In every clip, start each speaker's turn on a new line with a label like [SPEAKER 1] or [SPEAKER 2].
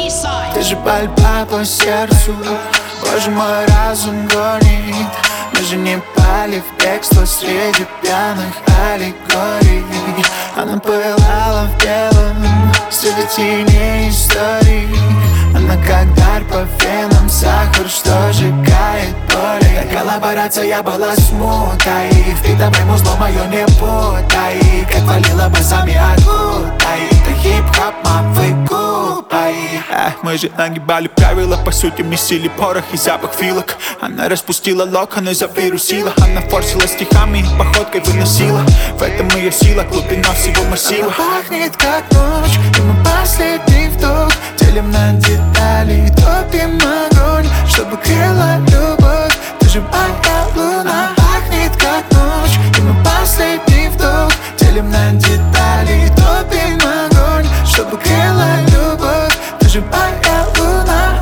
[SPEAKER 1] Ты же пальба по сердцу, боже мой, разум гонит. Мы же не пали в бегство среди пьяных аллегорий. Она пылала в белом среди теней историй. Она как дар по венам, сахар, что сжигает боли. Коллаборация была смутой, впитывай музло мое не путай. Как валила басами окутай, это хип-хоп, мавы губай. Мы же нагибали правила, по сути месили порох и запах филок. Она распустила локоны, завирусила. Она форсила стихами, походкой выносила. В этом ее сила, глубина всего массива. Она пахнет как ночь, и мы последний вдох делим на детали, топим огонь, чтобы крыла любовь. Ты же моя луна. Она пахнет как ночь, и мы последний вдох делим на детали, топим огонь, чтобы крыла любовь. Ты же моя луна.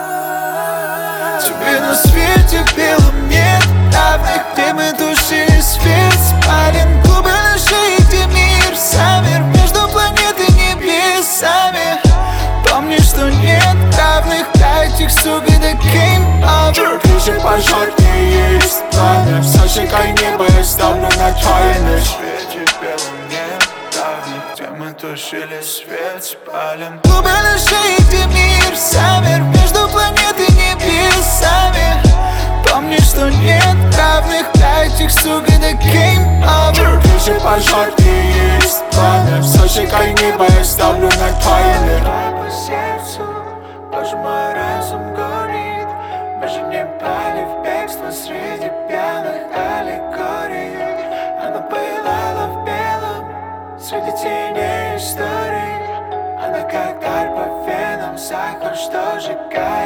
[SPEAKER 1] Тебе на свете белом нет равных, где мы тушили свет. Спален губы на шее, где мир замер между планетой и небесами. Помни, что нет равных для этих сук, это game over. Ты же пожар, не есть пламя. Сожигай небо, я ставлю на таймер. В свете белом нет равных, где мы тушили свет. Спален губы на шее, где мир замер между планетой и небесами. Помни, что нет равных для этих сук, это game over. Ты же пожар, не есть пламя. Сожигай небо, я ставлю на таймер. По сердцу, боже мой, разум горит. Мы же не пали в бегство среди пьяных аллегорий. Она пылала в белом среди теней историй. Она как дар по венам, сахар, что сжигает